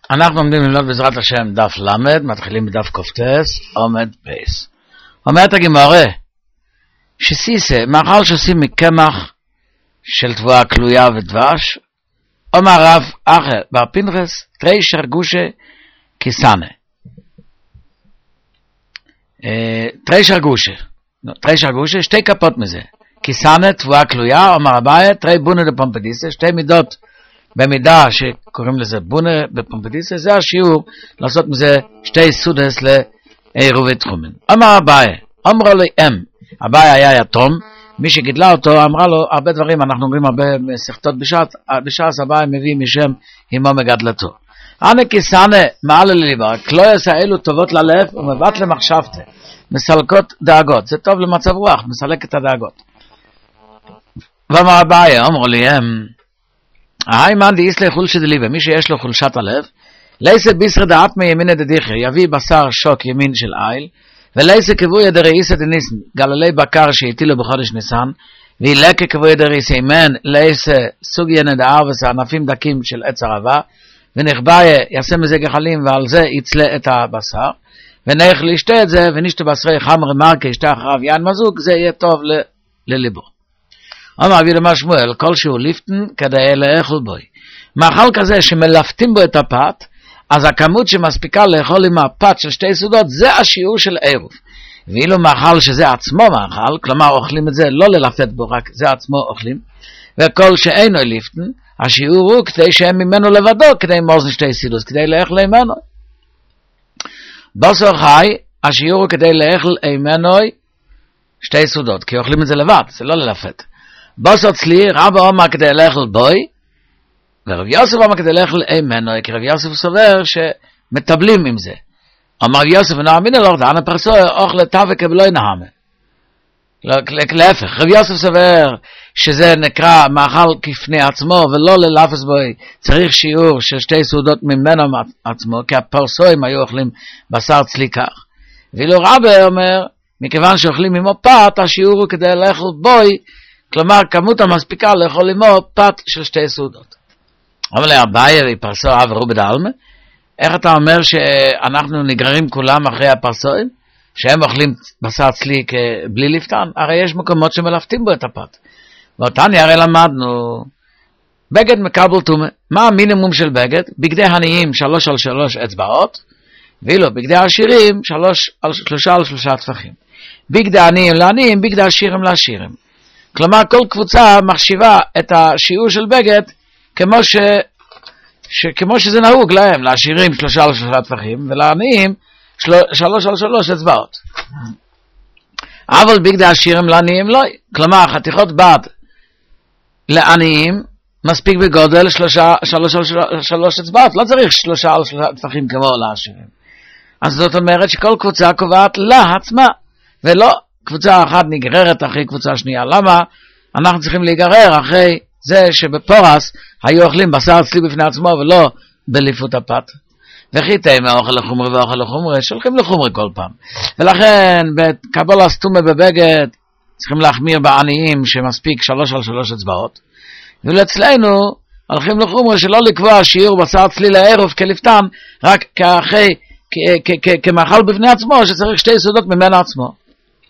אנחנו עומדים ללמוד בעזרת השם דף למד, מתחילים בדף קופטס, עומד פייס. אומרת הגמרא, שסיסה, מאכל שעושים מקמח של תבואה כלויה ודבש, אומר רב אחר בר פנחס, תרי שרגושה כיסנה. תרי שרגושה, שתי כפות מזה. כיסנה, תבואה כלויה, אומר אביי, תרי בונה דפומפדיסה, שתי מידות במידה שקוראים לזה בונה בפומפדיסה, זה השיעור לעשות מזה שתי סודס לעירובי תחומים. אמר אביי, אמרה לי אביי היה יתום, מי שגידלה אותו אמרה לו הרבה דברים, אנחנו אומרים הרבה מסכתות בשעת אביי מביא משם אמו מגדלתו. אנא כיסנה מעל לליבה, כלויס האלו טובות ללב ומבט למחשבתה, מסלקות דאגות, זה טוב למצב רוח, מסלק את הדאגות. ואמר אביי, אמרו לי היי די איסלי חולשת דליבה, מי שיש לו חולשת הלב, לייסה בישר דעת מימין דדיחר, יביא בשר שוק ימין של איל, ולייסה כבוי דרעיסא דניסן, גללי בקר שהטילו בחודש ניסן, וילקה כבוי דרעיסא ימן, לייסה סוגיה נדער וסענפים דקים של עץ ערבה, ונחבאיה יעשה מזה גחלים, ועל זה יצלה את הבשר, ונלך לשתה את זה, ונשתה בשרי חמר מרקה, ישתה אחריו יין מזוג, זה יהיה טוב לליבו. אמר רבי יהודה שמואל, כלשהו ליפטן כדי לאכול בוי. מאכל כזה שמלפתים בו את הפת, אז הכמות שמספיקה לאכול עם הפת של שתי סעודות, זה השיעור של עירוב. ואילו מאכל שזה עצמו מאכל, כלומר אוכלים את זה לא ללפת בו, רק זה עצמו אוכלים, וכל שאינו ליפטן, השיעור הוא כדי שהם ממנו לבדו, כדי מוזן שתי סעודות, כדי לאכול ממנו. בשר חי, השיעור הוא כדי לאכול ממנו שתי סעודות, כי אוכלים את זה לבד, זה לא ללפת. בוסר צלי, רב אומר כדי לאכול בוי, ורב יוסף אומר כדי לאכול ממנו, כי רב יוסף סובר שמטבלים עם זה. אמר יוסף ונאמין אלוך, דענה פרסוי, אוכל תווק ובלוי נהמה. להפך, רב יוסף סובר שזה נקרא מאכל כפני עצמו, ולא ללפס בוי, צריך שיעור של שתי סעודות ממנו עצמו, כי הפרסויים היו אוכלים בשר צלי כך. ואילו רב אומר, מכיוון שאוכלים עמו פת, השיעור הוא כדי לאכול בוי, כלומר, כמות המספיקה לאכול עמו פת של שתי סעודות. אבל אביי ופרסו עברו בדלמה, איך אתה אומר שאנחנו נגררים כולם אחרי הפרסואים? שהם אוכלים בשר צלי בלי לפתן? הרי יש מקומות שמלפתים בו את הפת. ואותני הרי למדנו, בגד מקבל תומה. מה המינימום של בגד? בגדי עניים 3 על 3 אצבעות, ואילו בגדי עשירים 3 על 3 טפחים. בגדי עניים לעניים, בגדי עשירים לעשירים. כלומר, כל קבוצה מחשיבה את השיעור של בגד כמו שזה נהוג להם, לעשירים 3 על 3 טפחים, ולעניים 3 על 3 אצבעות. אבל בגדי עשירים לעניים לא. כלומר, חתיכות בד לעניים מספיק בגודל 3 על 3 אצבעות, לא צריך 3 על 3 טפחים כמו לעשירים. אז זאת אומרת שכל קבוצה קובעת לעצמה, ולא קבוצה אחת נגררת אחרי קבוצה שנייה. למה אנחנו צריכים להיגרר אחרי זה שבפורס היו אוכלים בשר צלי בפני עצמו ולא בליפות הפת? וכי תאמה אוכל לחומרי ואוכל לחומרי, שולחים לחומרי כל פעם. ולכן בקבלה סתומה בבגד צריכים להחמיר בעניים שמספיק 3 על 3 אצבעות. ולאצלנו הולכים לחומרי שלא לקבוע שיעור בשר צלי לערב כלפתן, רק כמאכל בפני עצמו שצריך שתי סעודות ממנו עצמו.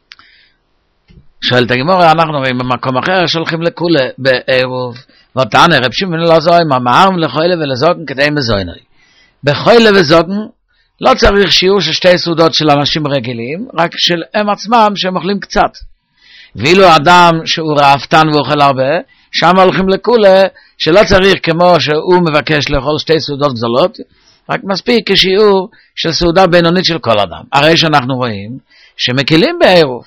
שואלת הגמרא, אנחנו רואים במקום אחר שולחים לכולה בעירוב, ואותנו רב שמעון אלעזר אמר לחוילה ולזוקן כדי מזוינוי. בחוילה וזוקן לא צריך שיעור של שתי סעודות של אנשים רגילים, רק של הם עצמם שהם אוכלים קצת. ואילו אדם שהוא רעבתן ואוכל הרבה, שם הולכים לכולה שלא צריך כמו שהוא מבקש לאכול שתי סעודות גדולות, רק מספיק כשיעור של סעודה בינונית של כל אדם. הרי שאנחנו רואים שמקילים בעירוב.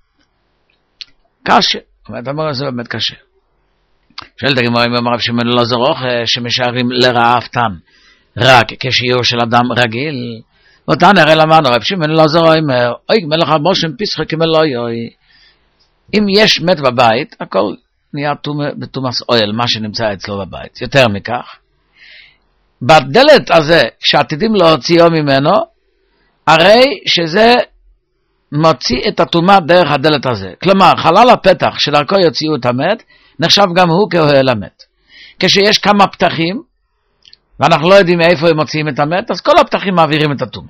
קשה, אתה אומר זה באמת קשה. שואלת הגמרא אם אמר רב שמעון אלעזר שמשארים לרעבתן רק כשיעור של אדם רגיל, ואותנו הרי למדנו רב שמעון אלעזר אומר, אוי מלך המושם פיסחו כמלוי, אם יש מת בבית, הכל נהיה בתומס אוהל, מה שנמצא אצלו בבית. יותר מכך, בדלת הזה שעתידים להוציאו ממנו, הרי שזה מוציא את הטומאה דרך הדלת הזה. כלומר, חלל הפתח שדרכו יוציאו את המת, נחשב גם הוא כאוהל המת. כשיש כמה פתחים, ואנחנו לא יודעים מאיפה הם מוציאים את המת, אז כל הפתחים מעבירים את הטומאה.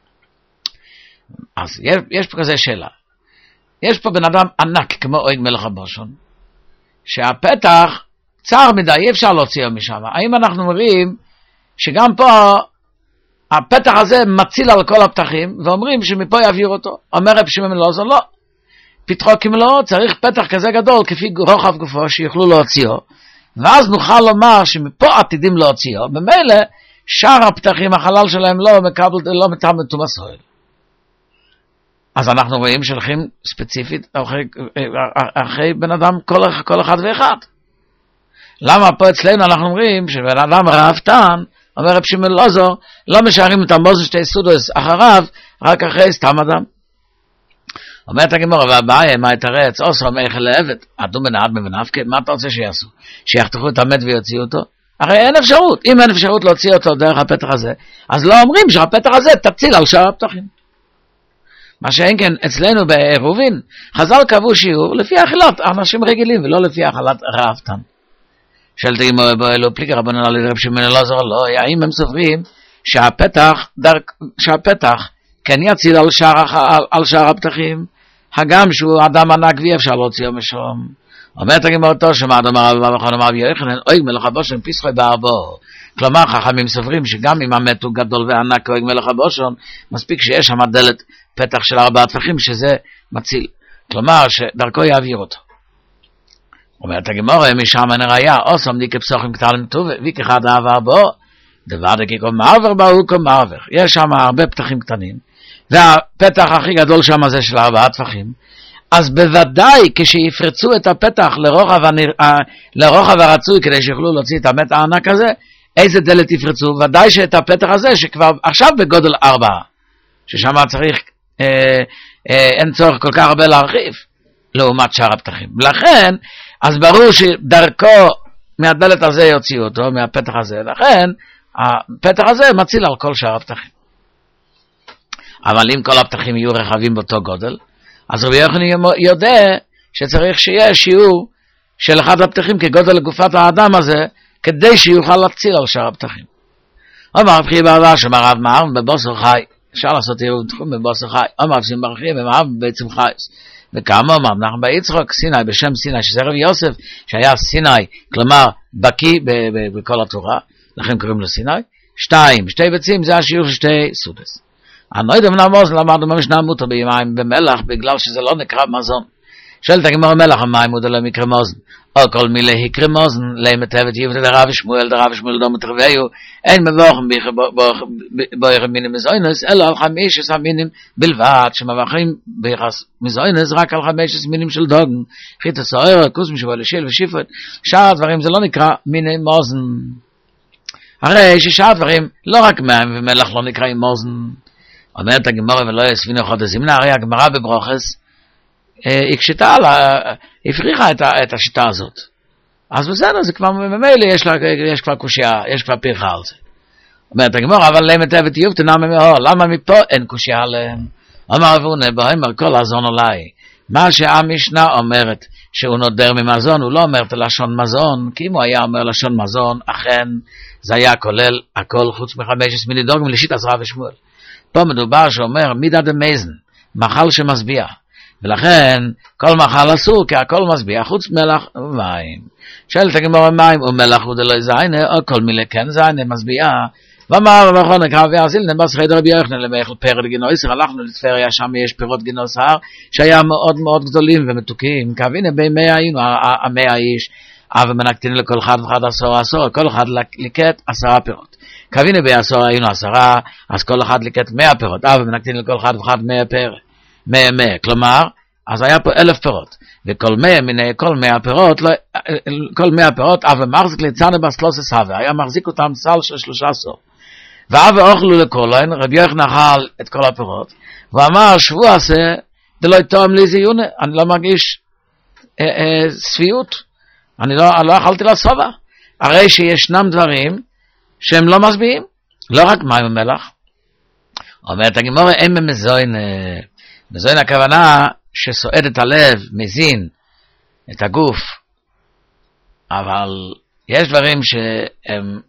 אז יש פה כזה שאלה. יש פה בן אדם ענק כמו אוהג מלך הבושון, שהפתח צר מדי, אי אפשר להוציאו משם. האם אנחנו אומרים שגם פה הפתח הזה מציל על כל הפתחים, ואומרים שמפה יעביר אותו? אומר רב שמעון אלעזר, לא. פתחו כמלואו, צריך פתח כזה גדול כפי רוחב גופו שיוכלו להוציאו, ואז נוכל לומר שמפה עתידים להוציאו. במילא שאר הפתחים, החלל שלהם לא מטעם טומאה סוהל. אז אנחנו רואים שהולכים ספציפית אחרי בן אדם כל אחד ואחד. למה פה אצלנו אנחנו אומרים שבן אדם ראוותן, אומר רב שמעון אלעזר, לא משארים את המוזן שתי סודות אחריו, רק אחרי סתם אדם. אומרת הגמרא, והבעיה, מה יתרץ? אוסרם איך לעבד, אדום בנעד מבנפקה, מה אתה רוצה שיעשו? שיחתכו את המת ויוציאו אותו? הרי אין אפשרות. אם אין אפשרות להוציא אותו דרך הפתח הזה, אז לא אומרים שהפתח הזה תציל על שאר הפתחים. מה שאין כן אצלנו בעירובין, חז"ל קבעו שיעור לפי אכילת אנשים רגילים, ולא לפי אכילת ראוותן. שאלתי אם אלו פליקה רבנן על רב שמעון אלעזר, לא, האם הם סוברים שהפתח כן יציל על שאר הפתחים, הגם שהוא אדם ענק ואי אפשר להוציאו משום. אומרת הגמרא אותו, שמע דאמר רבא בר חנא אמר רבי יוחנן, אוהג מלך הבושן פסחו בארבעו. כלומר, חכמים סוברים שגם אם המת הוא גדול וענק כאוהג מלך הבושן, מספיק שיש שם דלת פתח של 4 טפחים שזה מציל. כלומר, שדרכו יעביר אותו. אומרת הגמרא, משם אין ראיה, אוסם די כפסוחים קטנים טובה, וכחד העבר בו, דבר דקי כל מעבר באו כל מעבר. יש שם הרבה פתחים קטנים, והפתח הכי גדול שם זה של 4 טפחים. אז בוודאי כשיפרצו את הפתח לרוחב הרצוי כדי שיוכלו להוציא את המת הענק הזה, איזה דלת יפרצו? ודאי שאת הפתח הזה שכבר עכשיו בגודל 4, ששם צריך, אין צורך כל כך הרבה להרחיב, לעומת שאר הפתחים. לכן, אז ברור שדרכו מהדלת הזה יוציאו אותו, מהפתח הזה, לכן הפתח הזה מציל על כל שאר הפתחים. אבל אם כל הפתחים יהיו רחבים באותו גודל, אז רבי יוחנן יודע שצריך שיהיה שיעור של אחד הפתחים כגודל גופת האדם הזה, כדי שיוכל להציל על שאר הפתחים. אמר רב חייא בר אבא שאמר רב מאר בבוסר חי, אפשר לעשות עירוב תחום בבוסר חי, אמר רב שמעון בר חייא במאר בעצם חייס. וכמה אמר אנחנו ביצחק סיני, בשם סיני, שזה רבי יוסף שהיה סיני, כלומר בקי בכל התורה, לכן קוראים לו סיני. 2, 2 ביצים זה השיעור של 2 סודס. אני לא יודע מנמוז, למדנו במשנה מותר בימיים במלח, בגלל שזה לא נקרא מזון. שואלת הגמרא מלח, המים הוא דלא מקרא מוזן. או כל מילה יקרא מוזן, למטבת יבד דרב שמואל דום תרוויו, אין מבוכם בויכם מינים מזוינס, אלא על 15 מינים בלבד, שמבוכים ביחס מזוינס רק על 15 מינים של דוגן, חיטה סוער, כוס משבוע לשיל ושיפט, שאר הדברים זה לא נקרא מיני מוזן. הרי ששאר הדברים, לא רק מים ומלח לא נקראים מוזן. אומרת הגמרא ולא יספינו אחד הזמנה, הרי הגמרא בברוכס, הקשתה, הפריחה את השיטה הזאת. אז בסדר, זה כבר ממילא, יש כבר קושיה, יש כבר פרחה על זה. אומרת הגמרא, אבל להם היטב את יובטן, למה מפה אין קושיה עליהם? אמר אבונה, בהימר כל הזון עליי. מה שהמשנה אומרת, שהוא נודר ממזון, הוא לא אומר את לשון מזון, כי אם הוא היה אומר לשון מזון, אכן זה היה כולל הכל חוץ מ15 מיני דוגים לשיט עזרא ושמואל. פה מדובר שאומר מידה דמייזן, מאכל שמשביע. ולכן כל מאכל אסור כי הכל משביע חוץ מלח ומים. שואלת הגמרא מים ומלח ודלא זיינה או כל מילה כן זיינה משביע. ואמר נכון נקרא ואזיל נבס חדר רבי יוחנן למאכל פירות גינוסר, הלכנו לטבריה, שם יש פירות גינוסר שהיה מאוד מאוד גדולים ומתוקים. כהבינה בימי היינו 100 איש, אבל מנקתין לכל אחד ואחד 10, כל אחד ליקט 10 פירות. כהבינה בעשור היינו 10, אז כל אחד ליקט 100 פירות, אבל מנקתין לכל אחד ואחד 100 פירות. 100, כלומר, אז היה פה 1000 פירות, וכל 100 מיני, כל 100 פירות, כל 100 פירות, אבל מחזיק ליצנה בסלוס סווה, היה מחזיק אותם סל של 13. ואבא אוכלו לכולן, רבי יוחנן אכל את כל הפירות, ואמר, שבוע עשה, דלא יתום לי זיונה, אני לא מרגיש ספיות, אני לא אכלתי לסובה, הרי שישנם דברים שהם לא משביעים, לא רק מים ומלח. אומרת הגמרא, אין במזוין, מזוין הכוונה שסועד את הלב, מזין את הגוף, אבל יש דברים שהם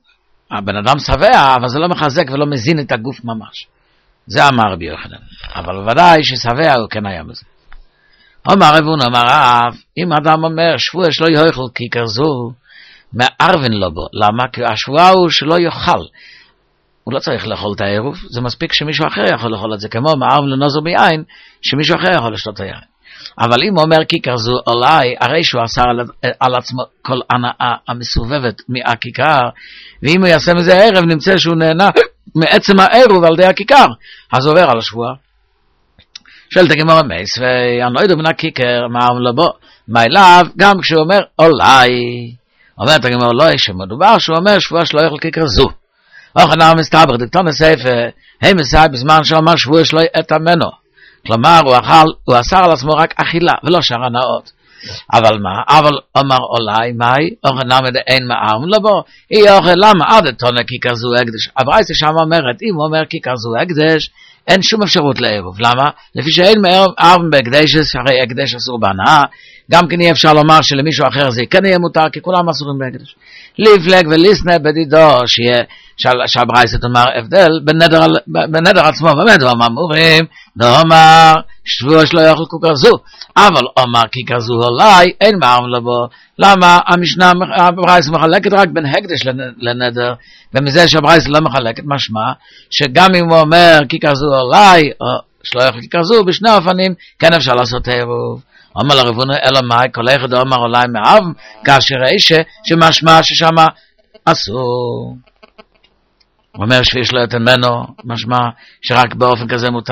הבן אדם שבע, אבל זה לא מחזק ולא מזין את הגוף ממש. זה אמר רבי יוחנן. אבל בוודאי ששבע הוא כן היה בזה. אמר רב הונא אמר רב, אם אדם אומר שבועה שלא יאכל כיכר זו, מערבן לו בו. למה? כי השבועה הוא שלא יאכל. הוא לא צריך לאכול את העירוב, זה מספיק שמישהו אחר יכול לאכול את זה, כמו מערבן לנוזר ביין, שמישהו אחר יכול לשתות את היין. אבל אם הוא אומר כיכר זו אולי, הרי שהוא אסר על עצמו כל הנאה המסובבת מהכיכר, ואם הוא יעשה מזה ערב, נמצא שהוא נהנה מעצם הערב על די הכיכר, אז הוא עובר על השבועה. שואלת הגמרא מייס, ואני לא יודע מן הכיכר, מה אמר לו בו, מה אליו, גם כשהוא אומר אולי, אומרת הגמרא לא, שמדובר שהוא אומר שבועה שלא יאכל כיכר זו. אוכנר מסתבר, דתון הספר, הם מסייב בזמן שאומר שבועה שלא יתאמנו. כלומר, הוא אסר על עצמו רק אכילה, ולא שאר הנאות. אבל מה? אבל אומר אולי, מהי? אוכנר אין מערבן לו בו. היא אוכל, למה? עד תונה כיכר זו הקדש. הברייתא שם אומרת, אם הוא אומר כיכר זו הקדש, אין שום אפשרות לערב. למה? לפי שאין מערבן בהקדש, שהרי הקדש אסור בהנאה, גם כן אי אפשר לומר שלמישהו אחר זה כן יהיה מותר, כי כולם אסורים בהקדש. ליפלג וליסנה בדידו, שהברייתא תאמר הבדל בנדר עצמו, באמת הוא אמורים, דאמר שבועה שלא יאכל כיכר זו, אבל אומר כיכר זו אולי, אין מערבן לו בו. למה? המשנה הברייתא מחלקת רק בין הקדש לנדר, ומזה שהברייתא לא מחלקת, משמע שגם אם הוא אומר כיכר זו אולי, או שלא יאכל כיכר זו, בשני אופנים כן אפשר לעשות עירוב. אומר לרב הונא אלא מאי, כל אחד אומר אולי מערבן, כאשר אישה שמשמע ששמה אסור. הוא אומר שיש לו את ממנו, משמע שרק באופן כזה מותר.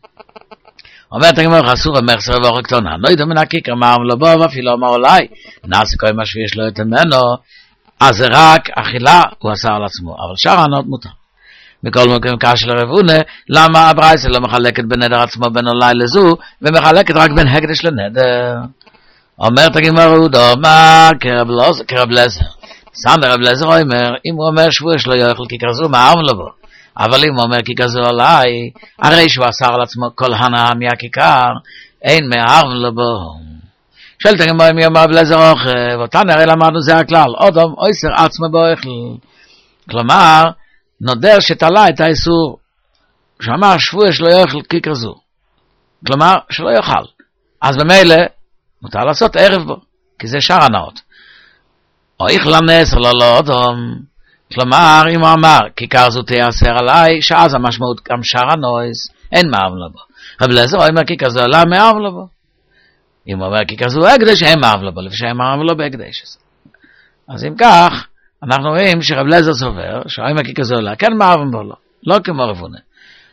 אומרת הגמרא אסור המחסר ואוכל קטונה, לא יודע מן הכיכר מערבן לו בו, ואפילו אומר אולי, נעשה כל מה שיש לו את ממנו, אז זה רק אכילה, הוא אסר על עצמו, אבל שאר הנאות מותר. בכל מקום כאשר לרב הונא, למה הברייתא לא מחלקת בנדר עצמו בין אולי לזו, ומחלקת רק בין הקדש לנדר? אומרת הגמרא דאמר כרב לזר. סנדר רב לזר אומר, אם הוא אומר שבועה שלא יאכל כיכר זו, מערבן לו בו. אבל אם הוא אומר כיכר זו אולי, הרי שהוא אסר על עצמו כל הנאה מהכיכר, אין מערבן לו בו. שואלת הגמרא מי אומר רב לזר אוכל, ואותן הרי למדנו זה הכלל, אדם אוסר עצמו באוכל. כלומר, נודר שתלה את האיסור, שאמר שבועה שלא יאכל כיכר זו. כלומר, שלא יאכל. אז במילא, מותר לעשות ערב בו, כי זה שאר הנאות. או איכלה נאסר לא אדם. כלומר, אם הוא אמר, כיכר זו תיאסר עליי, שאז המשמעות גם שאר הנויס, אין מערבן לו בו. רב לזר אומר כיכר זו עלה מערבן לו בו. אם הוא אומר כיכר זו הקדש, אין מערבן לו בו, לפי שאין מערבן לו בהקדש. אז אם כך, אנחנו רואים שרב לזר סובר, שאומר כיכר זו עלה, כן מערבן בו לו, לא כמו רב הונא.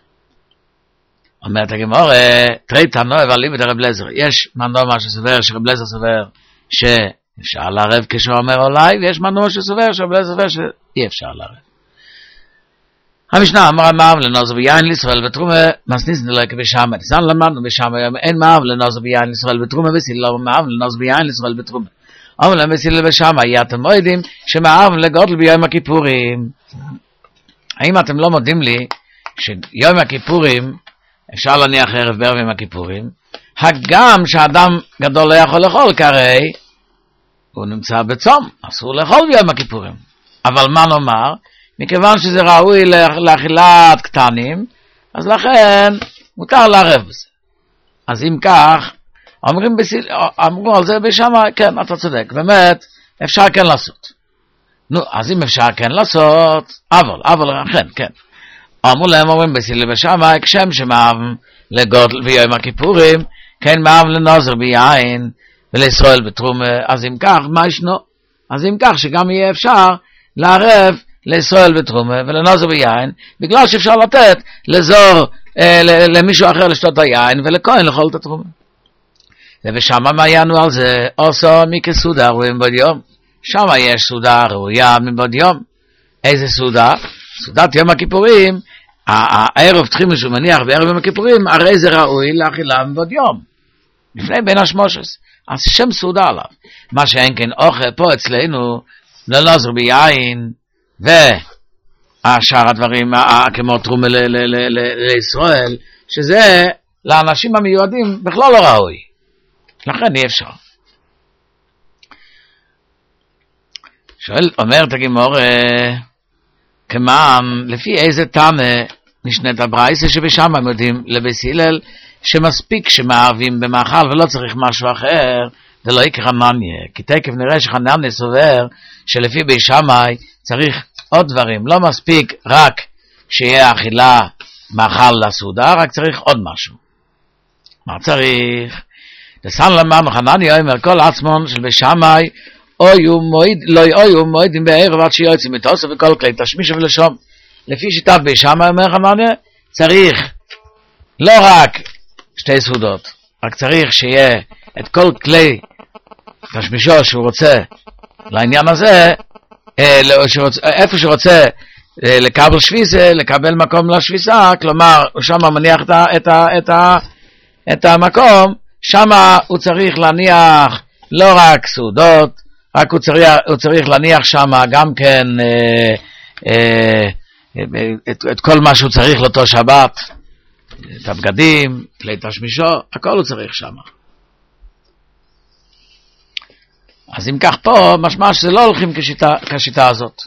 אומרת הגמרא, תראי תנו, אבל לי בדרב לזר, יש מנומר שסובר, שרב לזר סובר, שאפשר לערב כשהוא אומר אולי, ויש מנומר שסובר, שרב לזר סובר שאי אפשר לערב. המשנה אמרה מערבן לנוזר ביין לישראל בתרומה, מסניס נלקה בשמה, ניסן למדנו בשמה, אין מערבן לנוזר ביין לישראל בתרומה, וסיל לא מערבן לנוזר ביין לישראל בתרומה. אבל להם וסיל בשמה, אתם מועדים שמערבן לגודל ביום הכיפורים. האם אתם לא מודים לי, שיום הכיפורים, אפשר להניח ערב בערב יום הכיפורים, הגם שאדם גדול לא יכול לאכול, כרי הוא נמצא בצום, אסור לאכול ביום הכיפורים. אבל מה נאמר? מכיוון שזה ראוי לאכילת קטנים, אז לכן מותר לערב בזה. אז אם כך, אמרו על זה בשמה, כן, אתה צודק, באמת, אפשר כן לעשות. נו, אז אם אפשר כן לעשות, אבל, כן. אמרו להם, אומרים בסיל בשמה, כשם שמערבן לגודל ביום הכיפורים, כן מערבן לנוזר ביין, ולישראל בתרומה, אז אם כך, מה ישנו? אז אם כך, שגם יהיה אפשר לערב לישראל בתרומה ולנוזר ביין, בגלל שאפשר לתת לזור, למישהו אחר לשתות היין, ולכהן לאכול את התרומה. ובשמה מה יענו על זה? עושה מכסעודה ראויה מבעוד יום. שמה יש סעודה ראויה מבעוד יום. איזה סעודה? סעודת יום הכיפורים, הערב תחיל משהו מניח בערב יום הכיפורים, הרי זה ראוי לאכילה מבעוד יום. לפני בין השמושס. אז שם סעודה עליו. מה שאין כן אוכל פה אצלנו, לנוזר ביין, והשאר הדברים, כמו תרומה לישראל, שזה לאנשים המיועדים בכלל לא ראוי. לכן אי אפשר. אומרת הגמרא, כמען, לפי איזה טענה נשנית הברייסה שבשם הם יודעים לבית הלל שמספיק שמערבים במאכל ולא צריך משהו אחר, זה לא יקרה מניה, כי תקף נראה שחנניה סובר שלפי בית שמאי צריך עוד דברים, לא מספיק רק שיהיה אכילה מאכל לסעודה, רק צריך עוד משהו. מה צריך? דסן למענו חנניה אומר כל עצמון של בית שמאי לא יהיו מועידים בערב עד שיוצאים מתוסף וכל כלי תשמיש ולשום. לפי שיטת בית שמאי אומר חנניה צריך לא רק שתי סעודות, רק צריך שיהיה את כל כלי תשמישו שהוא רוצה לעניין הזה, איפה שרוצה לקבל שביסה, לקבל מקום לשביסה, כלומר שם מניח את המקום, שם הוא צריך להניח לא רק סעודות, רק הוא צריך להניח שם גם כן את כל מה שהוא צריך לאותו שבת, את הבגדים, כלי תשמישו, הכל הוא צריך שם. אז אם כך פה, משמע שזה לא הולכים כשיטה הזאת.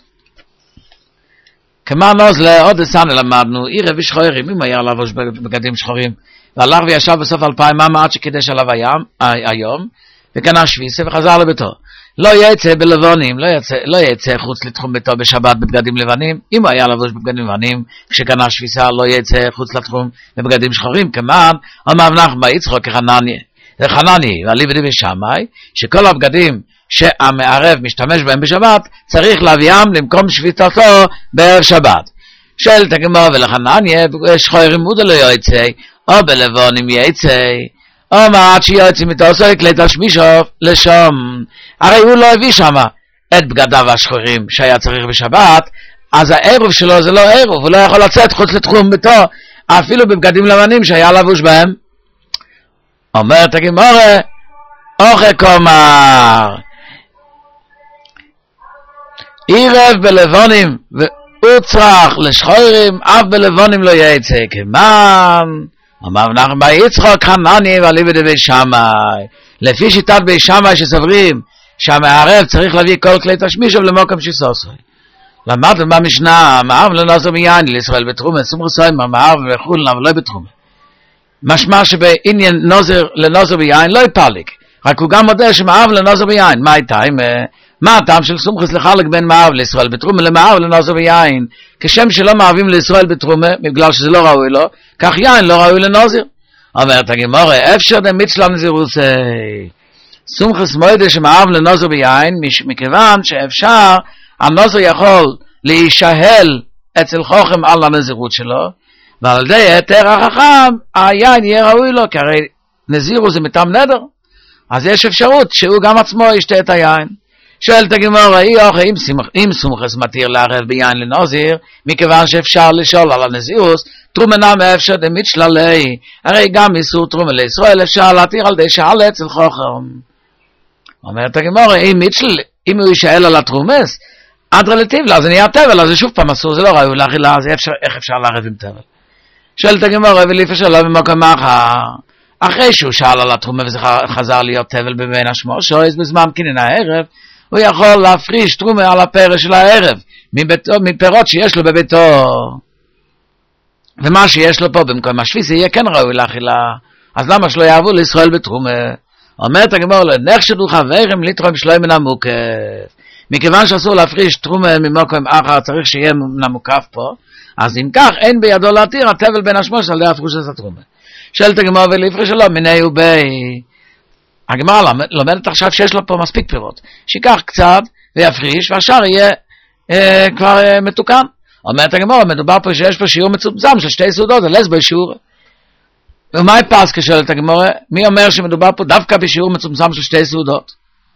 כמה נוזלה, עוד הסנה למדנו, עירב ושחורים, אם היה לבוש בגדים שחורים, והלך וישב בסוף 2000 אמה עד שקידש עליו היום, וקנה שביסה וחזר לביתו. לא יצא בלבנים, לא יצא חוץ לתחום ביתו בשבת בבגדים לבנים, אם היה לבוש בבגדים לבנים, כשקנה שביסה לא יצא חוץ לתחום בבגדים שחורים, כמען, אמר נחמן יצחק כחנניה. זה חנני, ואליבא דבית שמאי, שכל הבגדים שהמערב משתמש בהם בשבת, צריך להביאם למקום שביתתו בערב שבת. שואלת הגמרא ולחנניה, שחורים מודה לא יוצא, או בלבונים יצא, או מה עד שיוצא מתוסו כלי תשמישו לשום. הרי הוא לא הביא שם את בגדיו השחורים שהיה צריך בשבת, אז הערב שלו זה לא ערב, הוא לא יכול לצאת חוץ לתחום ביתו, אפילו בבגדים לבנים שהיה לבוש בהם. אומרת הגמרא, אוכל כומר, עירב בלבונים ואוצרח לשחורים, אף בלבונים לא יצא כמן. אמר נחמן יצחק חנני ואליבא דבית שמאי, לפי שיטת בית שמאי שסוברים שהמערב צריך להביא כל כלי תשמישו למקום שיסוסו. למדנו במשנה, מערב לנוזר מיין לישראל בתרומה, סומר סוימר מערב וחולן אבל לא בתרומה. משמע שבעניין נוזר לנוזר ביין לא יפליק, רק הוא גם מודה שמערב לנוזר ביין. מה הייתם? מה הטעם של סומכס לחלק בין מערב לישראל בתרומה למערב לנוזר ביין? כשם שלא מערבים לישראל בתרומה בגלל שזה לא ראוי לו, כך יין לא ראוי לנוזר. אומרת הגמרא, אפשר דמיצלם נזירוסי, סומכס מוידה שמערב לנוזר ביין, מכיוון שאפשר הנוזר יכול להישהל אצל חוכם על הנזירות שלו, ועל ידי היתר החכם היין יהיה ראוי לו, כי הרי נזירו זה מטעם נדר, אז יש אפשרות שהוא גם עצמו ישתה את היין. שואלת הגמרא, אם סומכס מתיר לערב ביין לנזיר, מכיוון שאפשר לשאול על הנזירוס, תרומנה מאפשר דמיצ'ללי, הרי גם איסור תרומה לישראל אפשר להתיר על די שעלה אצל חוכם. אומרת הגמרא, אם הוא ישאל על התרומס, עד רלטיב לה, זה נהיה טבל, אז זה שוב פעם אסור, זה לא ראוי לאכילה, אז איך אפשר לערב עם טבל? שואלת הגמרא, וליפה שלו במקום אחר, אחרי שהוא שאל על התרומה וזה חזר להיות טבל בבין השמושו, אז בזמן קינן הערב, הוא יכול להפריש תרומה על הפרש של הערב, מפירות שיש לו בביתו. ומה שיש לו פה במקום השביסה יהיה כן ראוי לאכילה, אז למה שלא יעבו לישראל בתרומה? אומרת הגמרא, נחשדו חברים לתרום שלוי מן המוקף. מכיוון שאסור להפריש תרומה ממקום אחר, צריך שיהיה מן המוקף פה, אז אם כך אין בידו להתיר הטבל בין השמוש על להפריש את התרומה. שאלת הגמרא ולהפריש שלו מיני ובי. הגמרא לומדת עכשיו שיש לו פה מספיק פירות, שיקח קצת ויפריש והשאר יהיה כבר מתוקן. אומרת הגמרא, מדובר פה שיש פה שיעור מצומצם של שתי סעודות, אז בו שיעור. ומה פסקה שואלת הגמרא? מי אומר שמדובר פה דווקא בשיעור מצומצם של שתי סעודות?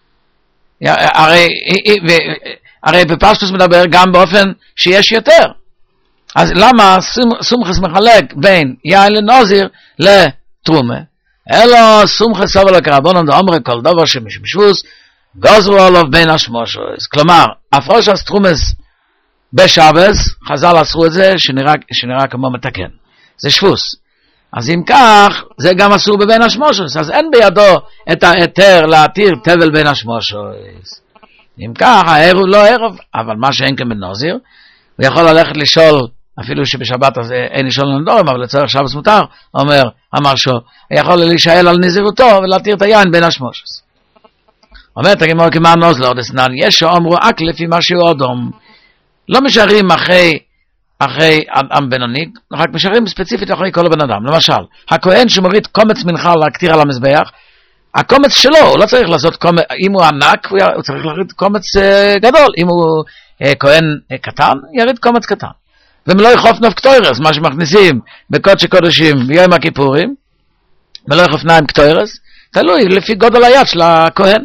הרי בפשטוס מדבר גם באופן שיש יותר. אז למה סומכס מחלק בין יין לנוזיר לתרומה? אלא סומכס סובר לקרבנן דאמרי כל דבר שמשבוס גזרו עליו בין השמושוס. כלומר, הפרושס תרומס בשבס, חז"ל אסרו את זה שנראה כמו מתקן. זה שבוס. אז אם כך, זה גם אסור בבין השמושוס. אז אין בידו את ההיתר להתיר תבל בין השמושוס. אם כך, הערב לא ערב, אבל מה שאין כאן בנוזיר, הוא יכול ללכת לשאול, אפילו שבשבת אז אין לשאול נדורים, אבל לצורך שבס מותר, אמר שו, יכול להישאל על נזירותו ולהתיר את היין בין השמושס. אומרת הגמרא כמאן נוזלו דסנן, יש שאומרו רק לפי מה שהוא אדום, לא משארים אחרי אדם בינוני, רק משארים ספציפית אחרי כל הבן אדם. למשל, הכהן שמוריד קומץ מנחה להקטיר על המזבח, הקומץ שלו, הוא לא צריך לעשות קומץ, אם הוא ענק, הוא צריך להוריד קומץ גדול, אם הוא כהן קטן, יריד קומץ קטן. ומלא יחוף נוף קטוירס, מה שמכניסים בקודש קודשים ביום הכיפורים, מלא יחוף ניים קטוירס, תלוי לפי גודל היד של הכהן.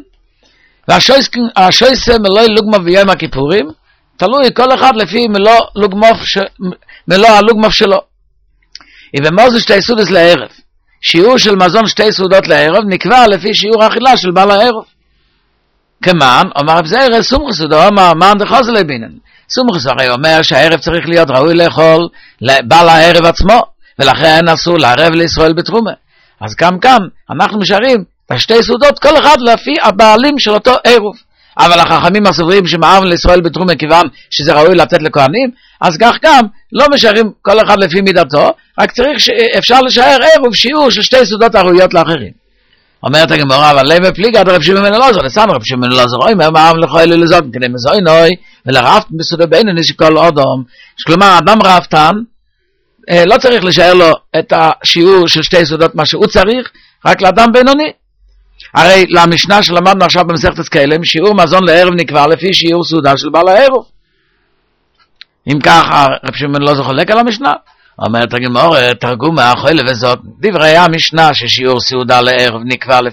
והשויס מלא לוגמה ביום הכיפורים, תלוי כל אחד לפי מלוא הלוגמוף שלו. ובמוזו שתי סעודות לערב, שיעור של מזון שתי סעודות לערב נקבע לפי שיעור האכילה של בעל הערב. כמן, אומר רב זיירא, סומכוס סעודו, אומר מן דחוז לבינן. סומכוס הרי אומר שהערב צריך להיות ראוי לאכול לבעל הערב עצמו, ולכן אסור לערב לישראל בתרומה. אז גם כאן אנחנו משארים את השתי סעודות, כל אחד לפי הבעלים של אותו ערב. אבל החכמים הסוברים שמערב לישראל בתרומה כיוון שזה ראוי לתת לכהנים, אז כך גם לא משארים כל אחד לפי מידתו, רק צריך שאפשר לשער ערב שיעור של שתי סעודות הראויות לאחרים. אומרת הגמרא, אבל למה פליגת רב שמעון בן אלעזר, לסן רב שמעון בן אלעזר, אומר מערב לכל לזאת כדי מזוינוי, ולרפת בסעודה בינוני שכל אדם, כלומר אדם רפתן, לא צריך לשער לו את השיעור של שתי סעודות מה שהוא צריך, רק לאדם בינוני. הרי למשנה שלמדנו עכשיו במסכת כלים, שיעור מזון לערב נקבע לפי שיעור סעודה של בעל הערב. אם כך, רב שמעון לא חולק על המשנה. אומרת הגמרא, תרגום האכול וזאת, דברי המשנה ששיעור סעודה לערב נקבע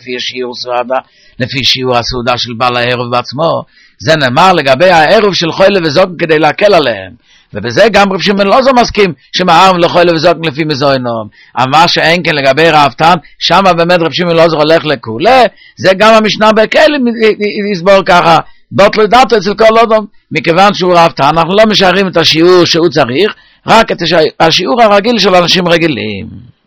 לפי שיעור הסעודה של בעל הערב בעצמו, זה נאמר לגבי הערב של חול וזאת כדי להקל עליהם. ובזה גם רב שמעון לא מסכים שמערב לחול וזאת לפי מזוינום. אבל מה שאין כן לגבי רעבתן, שם באמת רב שמעון לא הולך לכולה, זה גם המשנה בכלים יסבור ככה, בוטלו דעתו אצל כל אדם, מכיוון שהוא רעבתן, אנחנו לא משערים את השיעור שהוא צריך, רק את השיעור הרגיל של אנשים רגילים.